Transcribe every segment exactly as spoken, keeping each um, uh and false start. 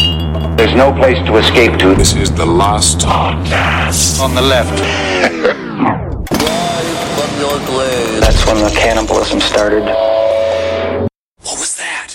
There's no place to escape to. This is the last podcast. On the left. That's when the cannibalism started. What was that?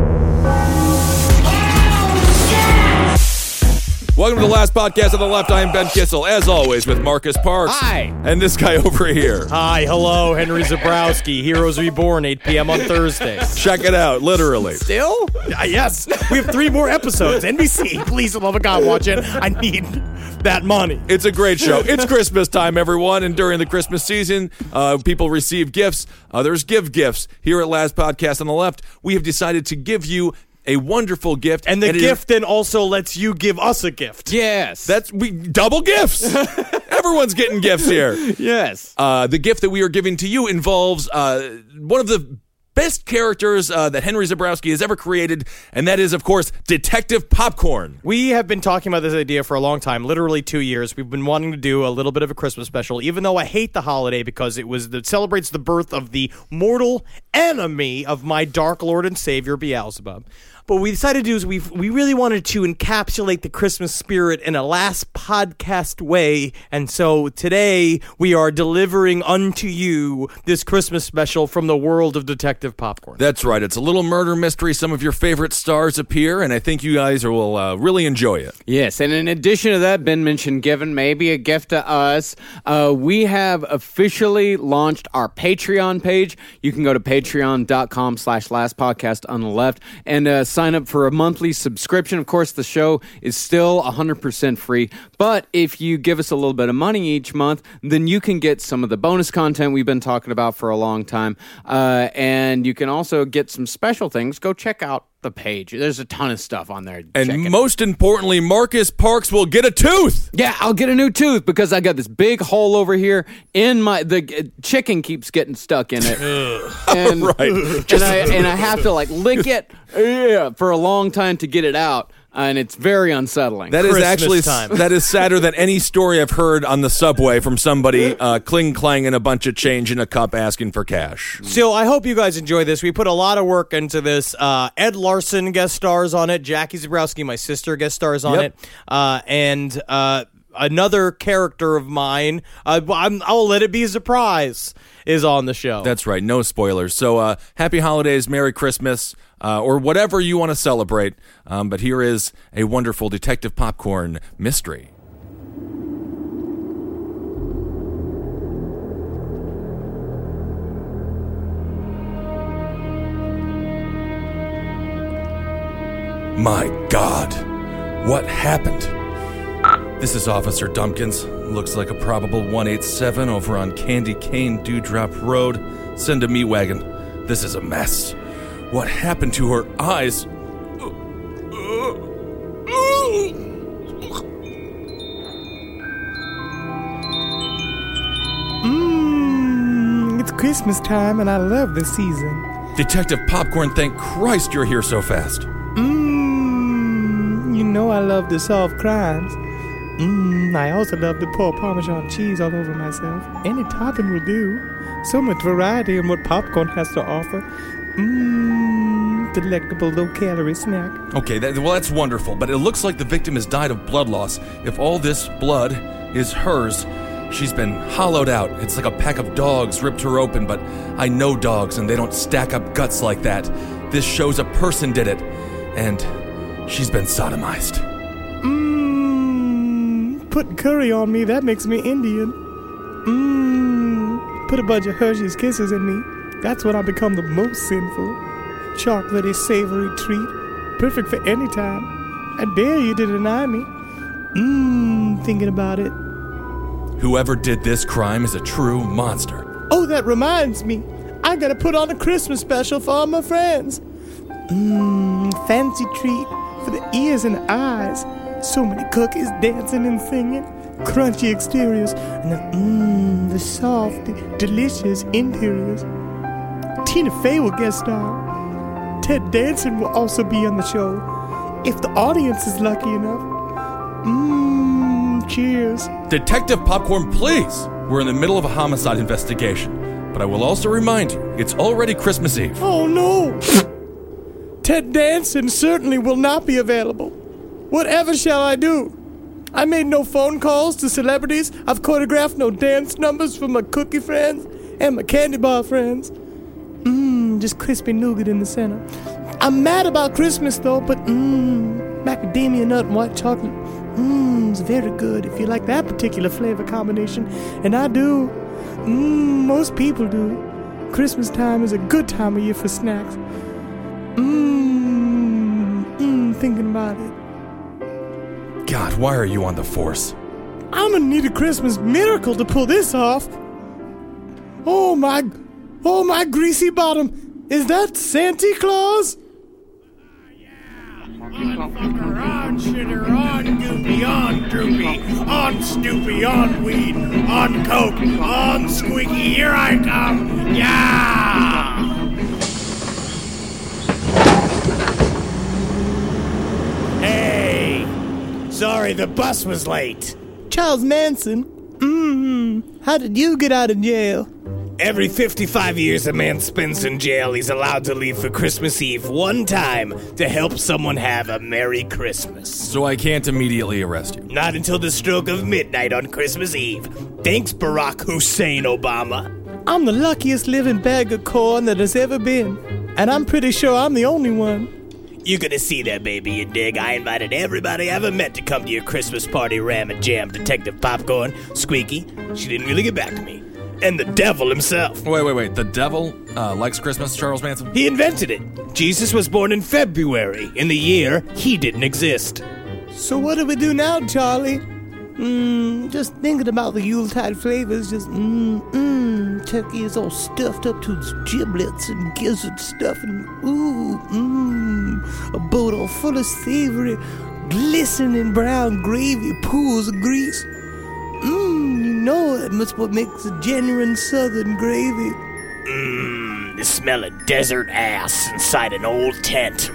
Welcome to the last podcast on the left. I am Ben Kissel, as always, with Marcus Parks. Hi. And this guy over here. Hi, hello, Henry Zabrowski. Heroes Reborn, eight p.m. on Thursdays. Check it out, literally. Still? Uh, yes. We have three more episodes. N B C, please, for the love of God, watch it. I need that money. It's a great show. It's Christmas time, everyone, and during the Christmas season, uh, people receive gifts. Others give gifts. Here at Last Podcast on the Left, we have decided to give you a wonderful gift. And the and gift then also lets you give us a gift. Yes. That's we double gifts. Everyone's getting gifts here. Yes. Uh, the gift that we are giving to you involves uh, one of the best characters uh, that Henry Zabrowski has ever created, and that is, of course, Detective Popcorn. We have been talking about this idea for a long time, literally two years. We've been wanting to do a little bit of a Christmas special, even though I hate the holiday because it was it celebrates the birth of the mortal enemy of my Dark Lord and Savior, Beelzebub. But what we decided to do is we we really wanted to encapsulate the Christmas spirit in a last podcast way. And so today we are delivering unto you this Christmas special from the world of Detective Popcorn. That's right. It's a little murder mystery. Some of your favorite stars appear, and I think you guys will uh, really enjoy it. Yes, and in addition to that, Ben mentioned giving maybe a gift to us. Uh, we have officially launched our Patreon page. You can go to patreon.com slash last podcast on the left and uh, sign up for a monthly subscription. Of course, the show is still one hundred percent free, but if you give us a little bit of money each month, then you can get some of the bonus content we've been talking about for a long time, uh, and you can also get some special things. Go check out the page. There's a ton of stuff on there. And Check it most importantly, Marcus Parks will get a tooth. Yeah, I'll get a new tooth because I got this big hole over here in my the uh, chicken keeps getting stuck in it, and, Right. and I and I have to like lick it yeah, for a long time to get it out, and it's very unsettling. That is Christmas actually time. that is sadder than any story I've heard on the subway from somebody uh, cling clanging a bunch of change in a cup asking for cash. So I hope you guys enjoy this. We put a lot of work into this. Uh, Ed Larson guest stars on it. Jackie Zabrowski, my sister, guest stars on Yep. it. Uh, and uh, another character of mine, uh, I'm, I'll let it be a surprise, is on the show. That's right. No spoilers. So uh, happy holidays, Merry Christmas, uh, or whatever you want to celebrate. Um, but here is a wonderful Detective Popcorn mystery. My God, what happened? This is Officer Dumpkins. Looks like a probable one eight seven over on Candy Cane Dewdrop Road. Send a meat wagon. This is a mess. What happened to her eyes? Mm, it's Christmas time, and I love this season. Detective Popcorn, thank Christ you're here so fast. Mmm, you know I love to solve crimes. Mmm, I also love to pour Parmesan cheese all over myself. Any topping will do. So much variety in what popcorn has to offer. Mmm, delectable low-calorie snack. Okay, that, well, that's wonderful, but it looks like the victim has died of blood loss. If all this blood is hers, she's been hollowed out. It's like a pack of dogs ripped her open, but I know dogs, and they don't stack up guts like that. This shows a person did it, and she's been sodomized. Mmm, put curry on me, that makes me Indian. Mmm, put a bunch of Hershey's Kisses in me. That's when I become the most sinful. Chocolatey, savory treat, perfect for any time. I dare you to deny me. Mmm, thinking about it. Whoever did this crime is a true monster. Oh, that reminds me. I gotta put on a Christmas special for all my friends. Mmm, fancy treat for the ears and the eyes. So many cookies dancing and singing. Crunchy exteriors and the mmm, the soft, delicious interiors. Tina Fey will guest star. Ted Danson will also be on the show, if the audience is lucky enough. Mmm, cheers. Detective Popcorn, please! We're in the middle of a homicide investigation, but I will also remind you, it's already Christmas Eve. Oh no! Ted Danson certainly will not be available. Whatever shall I do? I made no phone calls to celebrities. I've choreographed no dance numbers for my cookie friends and my candy bar friends. Mmm, just crispy nougat in the center. I'm mad about Christmas, though, but mmm, macadamia nut and white chocolate. Mmm, it's very good if you like that particular flavor combination. And I do. Mmm, most people do. Christmas time is a good time of year for snacks. Mmm, mmm, thinking about it. God, why are you on the force? I'm gonna need a Christmas miracle to pull this off. Oh my, oh my greasy bottom. Is that Santa Claus? On fucker, on shitter, on goopy, on droopy, on stoopy, on weed, on coke, on squeaky, here I come, yeah! Hey! Sorry, the bus was late. Charles Manson? Mmm, how did you get out of jail? Every fifty-five years a man spends in jail, he's allowed to leave for Christmas Eve one time to help someone have a Merry Christmas. So I can't immediately arrest you. Not until the stroke of midnight on Christmas Eve. Thanks, Barack Hussein Obama. I'm the luckiest living bag of corn that has ever been. And I'm pretty sure I'm the only one. You're gonna see that, baby, you dig. I invited everybody I ever met to come to your Christmas party, Ram and Jam, Detective Popcorn, Squeaky. She didn't really get back to me. And the devil himself. Wait, wait, wait. The devil uh, likes Christmas, Charles Manson? He invented it. Jesus was born in February, in the year he didn't exist. So what do we do now, Charlie? Mmm, just thinking about the Yuletide flavors, just mmm, mmm. Turkey is all stuffed up to its giblets and gizzard stuff, and ooh, mmm. A boat all full of savory, glistening brown gravy, pools of grease. Mmm, you know it must what makes a genuine southern gravy. Mmm, the smell of desert ass inside an old tent.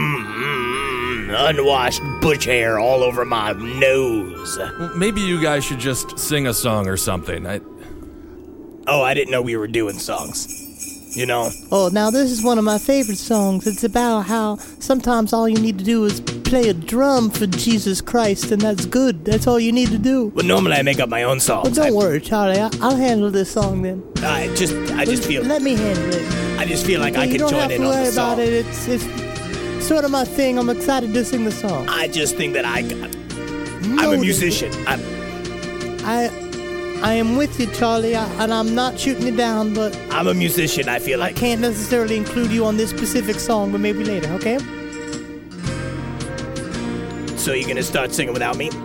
Mmm, unwashed bush hair all over my nose. Well, maybe you guys should just sing a song or something. I... Oh, I didn't know we were doing songs. You know? Oh, now this is one of my favorite songs. It's about how sometimes all you need to do is play a drum for Jesus Christ, and that's good. That's all you need to do. Well, normally I make up my own songs. Well, don't I, worry, Charlie. I, I'll handle this song then. I just, I just feel. Let me handle it. I just feel like Okay, I could join in on the You don't have to worry song. about it. It's, it's sort of my thing. I'm excited to sing the song. I just think that I, I'm a Noted. musician. I'm. I, I am with you, Charlie, I, and I'm not shooting you down, but I'm a musician. I feel I like. can't necessarily include you on this specific song, but maybe later, okay? So you're gonna start singing without me?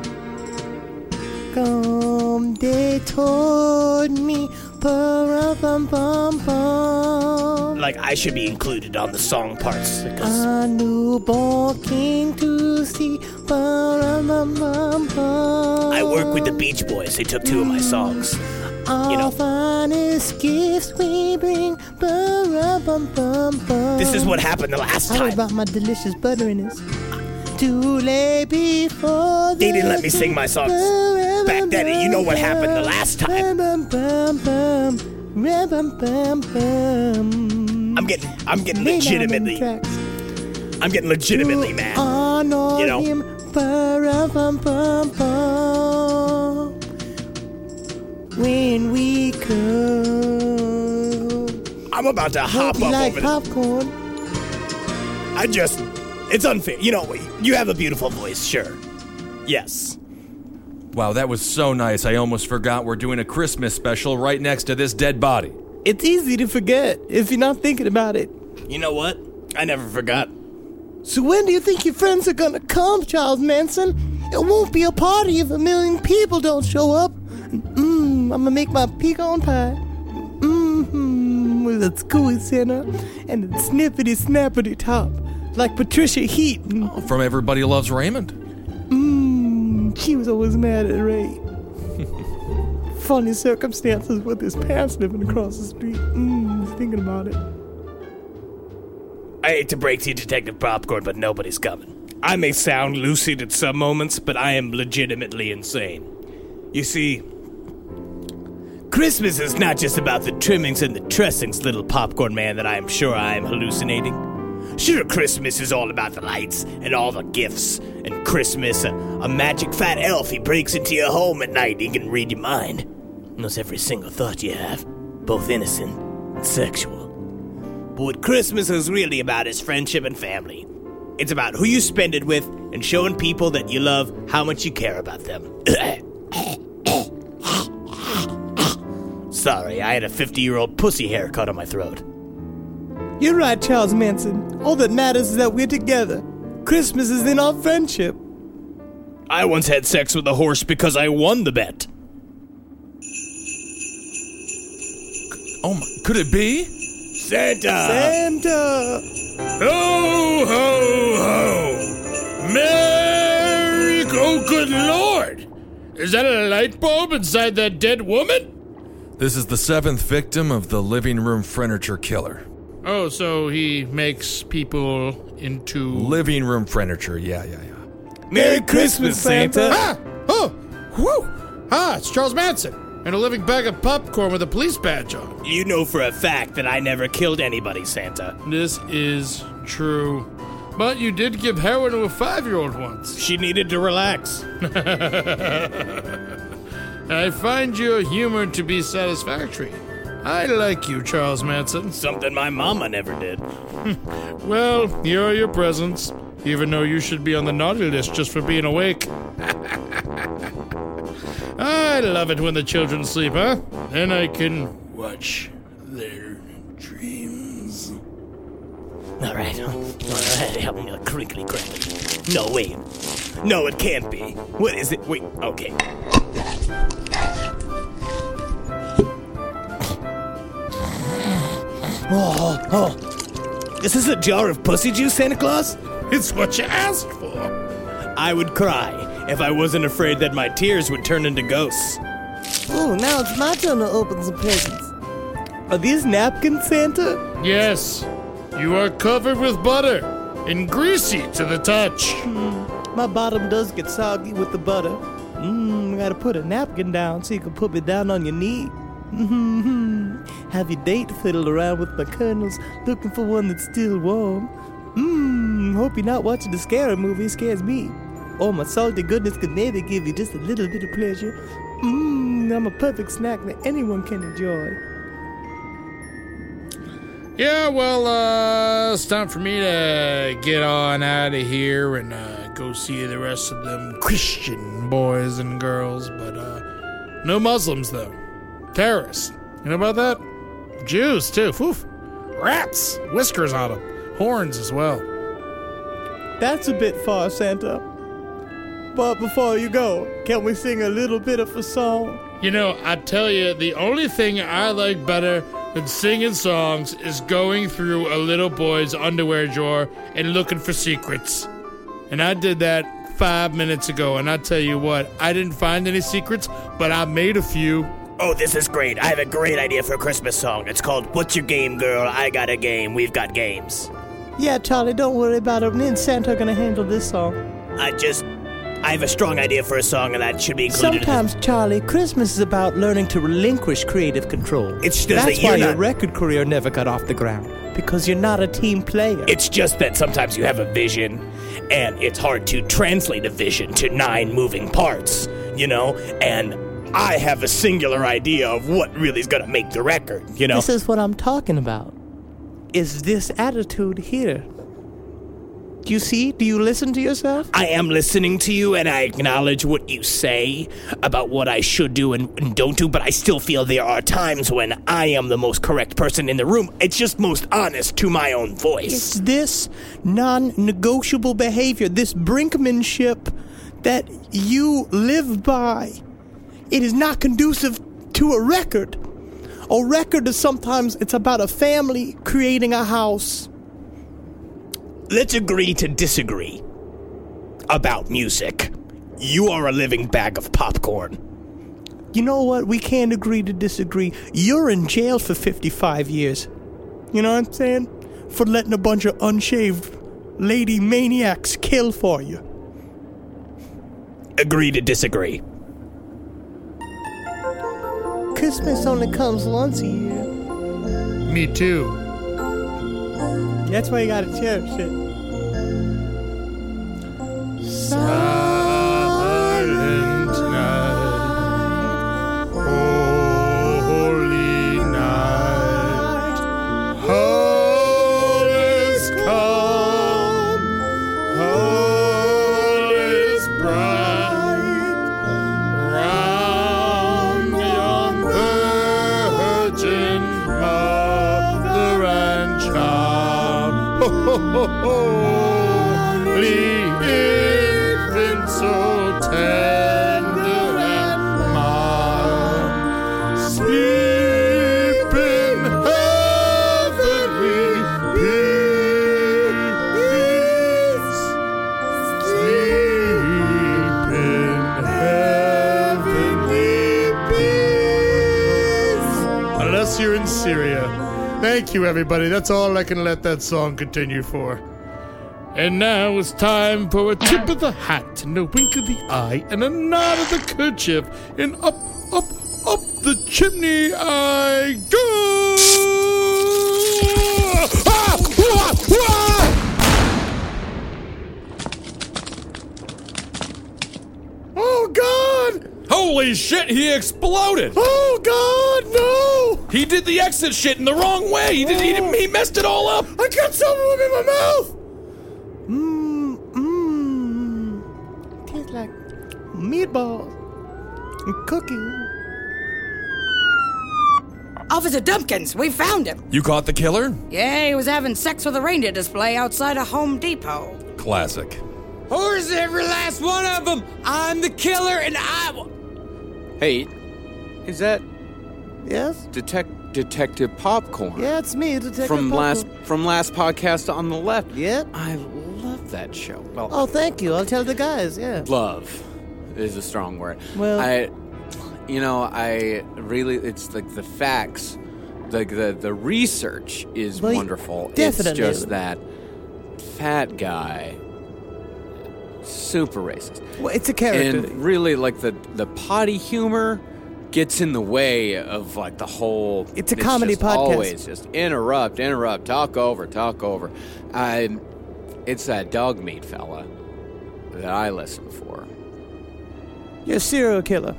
Come, they told me, bum bum bum. Like I should be included on the song parts. Because A newborn king to see, bum bum bum bum. I work with the Beach Boys. They took two of my songs. Our you know. finest gifts we bring, bum bum bum bum. This is what happened the last I heard time. about my delicious butteriness. To lay before They didn't let me sing my songs back then. You know what happened the last time. I'm getting, I'm getting legitimately, I'm getting legitimately mad. You know. Him, when we come, I'm about to hop hope you up like over popcorn. the, I just, it's unfair. You know, you have a beautiful voice, sure. Yes. Wow, that was so nice. I almost forgot we're doing a Christmas special right next to this dead body. It's easy to forget if you're not thinking about it. You know what? I never forgot. So when do you think your friends are gonna come, Charles Manson? It won't be a party if a million people don't show up. Mmm, I'm gonna make my pecan pie. Mmm, with a gooey center and a snippety snappity top, like Patricia Heaton. From Everybody Loves Raymond. Mmm, she was always mad at Ray. Funny circumstances with his parents living across the street. Mmm, thinking about it. I hate to break to you, Detective Popcorn, but nobody's coming. I may sound lucid at some moments, but I am legitimately insane. You see, Christmas is not just about the trimmings and the dressings, little popcorn man, that I am sure I am hallucinating. Sure, Christmas is all about the lights and all the gifts And Christmas, a, a magic fat elf, he breaks into your home at night. He can read your mind. Knows every single thought you have, both innocent and sexual. But what Christmas is really about is friendship and family. It's about who you spend it with and showing people that you love how much you care about them. Sorry, I had a fifty-year-old pussy haircut on my throat. You're right, Charles Manson. All that matters is that we're together. Christmas is in our friendship. I once had sex with a horse because I won the bet. Oh my, could it be? Santa! Santa! Ho, ho, ho! Merry, oh, good Lord! Is that a light bulb inside that dead woman? This is the seventh victim of the living room furniture killer. Oh, so he makes people into... Living room furniture, yeah, yeah, yeah. Merry Christmas, Santa! Ah! Oh! Whew! Ah, it's Charles Manson. And a living bag of popcorn with a police badge on. You know for a fact that I never killed anybody, Santa. This is true. But you did give heroin to a five-year-old once. She needed to relax. I find your humor to be satisfactory. I like you, Charles Manson. Something my mama never did. Well, here are your presents, even though you should be on the naughty list just for being awake. I love it when the children sleep, huh? Then I can watch their dreams. All right, all right, help me with a crinkly crinkly. No, wait. No, it can't be. What is it? Wait, okay. Oh, oh. Is this a jar of pussy juice, Santa Claus? It's what you asked for. I would cry if I wasn't afraid that my tears would turn into ghosts. Oh, now it's my turn to open some presents. Are these napkins, Santa? Yes, you are covered with butter and greasy to the touch. My bottom does get soggy with the butter. Mmm, gotta put a napkin down so you can put me down on your knee. Mm-hmm. Have your date fiddled around with my kernels, looking for one that's still warm. Mmm, hope you're not watching the scary movie, it scares me. Or my salty goodness could maybe give you just a little bit of pleasure. Mmm, I'm a perfect snack that anyone can enjoy. Yeah, well, uh, it's time for me to get on out of here and uh, go see the rest of them Christian boys and girls. But uh, no Muslims, though. Terrorists. You know about that? Jews, too. Woof. Rats. Whiskers on them. Horns as well. That's a bit far, Santa. But before you go, can we sing a little bit of a song? You know, I tell you, the only thing I like better than singing songs is going through a little boy's underwear drawer and looking for secrets. And I did that five minutes ago, and I tell you what, I didn't find any secrets, but I made a few. Oh, this is great. I have a great idea for a Christmas song. It's called What's Your Game, Girl? I Got a Game. We've Got Games. Yeah, Charlie, don't worry about it. Me and Santa are gonna handle this song. I just... I have a strong idea for a song, and that should be included. Sometimes, Charlie, Christmas is about learning to relinquish creative control. It's just That's that you're why not... your record career never got off the ground. Because you're not a team player. It's just that sometimes you have a vision, and it's hard to translate a vision to nine moving parts, you know? And I have a singular idea of what really is going to make the record, you know? This is what I'm talking about. Is this attitude here. Do you see? Do you listen to yourself? I am listening to you, and I acknowledge what you say about what I should do and, and don't do, but I still feel there are times when I am the most correct person in the room. It's just most honest to my own voice. It's this non-negotiable behavior, this brinkmanship that you live by. It is not conducive to a record. A record is sometimes, it's about a family creating a house. Let's agree to disagree about music. You are a living bag of popcorn. You know what? We can't agree to disagree. You're in jail for fifty-five years. You know what I'm saying? For letting a bunch of unshaved lady maniacs kill for you. Agree to disagree. Christmas only comes once a year. Me too. That's why you gotta cherish it. Thank you, everybody. That's all I can let that song continue for. And now it's time for a tip of the hat and a wink of the eye and a nod of the kerchief. And up, up, up the chimney I go! Ah! Ah! Ah! Oh, God! Holy shit, he exploded! Oh, God, no! He did the exit shit in the wrong way. He did. He, did, he messed it all up. I got some of them in my mouth! Mmm, mmm. Tastes like meatballs and cookies. Officer Dumpkins, we found him. You caught the killer? Yeah, he was having sex with a reindeer display outside a Home Depot. Classic. Who's every last one of them? I'm the killer, and I. Hey, is that Yes? Detec- Detective Popcorn? Yeah, it's me, Detective From Popcorn. last from last podcast on the left. Yep. I love that show. Well, Oh, thank you. I'll tell the guys, yeah. love is a strong word. Well- I, you know, I really, it's like the facts, like the the research is Well, wonderful. definitely. It's just that fat guy, super racist. Well, it's a character. And really, like the the potty humor gets in the way of like the whole. It's a comedy just podcast. Always just interrupt, interrupt, talk over, talk over. I, it's that dog meat fella that I listen for. You're a serial killer.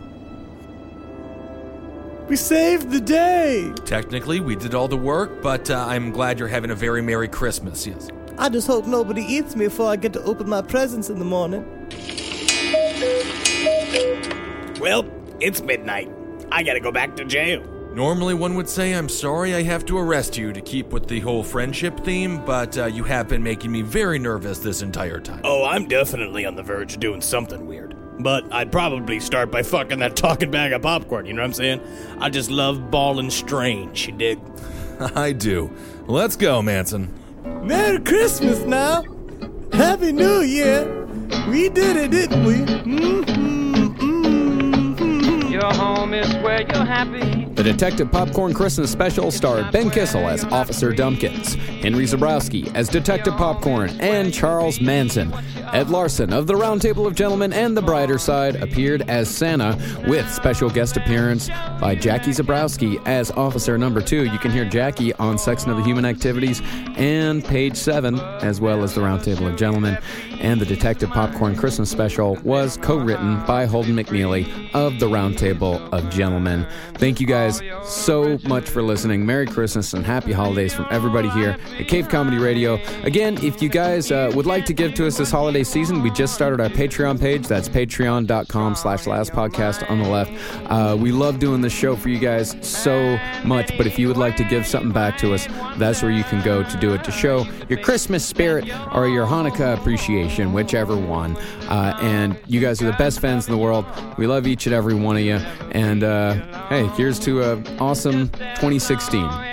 We saved the day. Technically, we did all the work, but uh, I'm glad you're having a very Merry Christmas, yes. I just hope nobody eats me before I get to open my presents in the morning. Well, it's midnight. I gotta go back to jail. Normally, one would say, I'm sorry I have to arrest you to keep with the whole friendship theme, but uh, you have been making me very nervous this entire time. Oh, I'm definitely on the verge of doing something weird. But I'd probably start by fucking that talking bag of popcorn, you know what I'm saying? I just love ballin' strange, you dig? I do. Let's go, Manson. Merry Christmas now! Happy New Year! We did it, didn't we? Mm-hmm, mm-hmm. Your home is where you're happy. The Detective Popcorn Christmas Special starred Ben Kissel as Officer Dumpkins, Henry Zabrowski as Detective Popcorn, and Charles Manson. Ed Larson of the Round Table of Gentlemen and The Brighter Side appeared as Santa, with special guest appearance by Jackie Zabrowski as Officer Number Two. You can hear Jackie on Sex and Other Human Activities and Page Seven, as well as The Round Table of Gentlemen. And the Detective Popcorn Christmas Special was co-written by Holden McNeely of The Round Table of Gentlemen. Thank you guys so much for listening. Merry Christmas and Happy Holidays from everybody here at Cave Comedy Radio. Again, if you guys uh, would like to give to us this holiday season, we just started our Patreon page. That's patreon.com slash last podcast on the left. Uh, we love doing this show for you guys so much, but if you would like to give something back to us, that's where you can go to do it, to show your Christmas spirit or your Hanukkah appreciation, whichever one. Uh, and you guys are the best fans in the world. We love each and every one of you. And uh, hey, here's to an awesome twenty sixteen.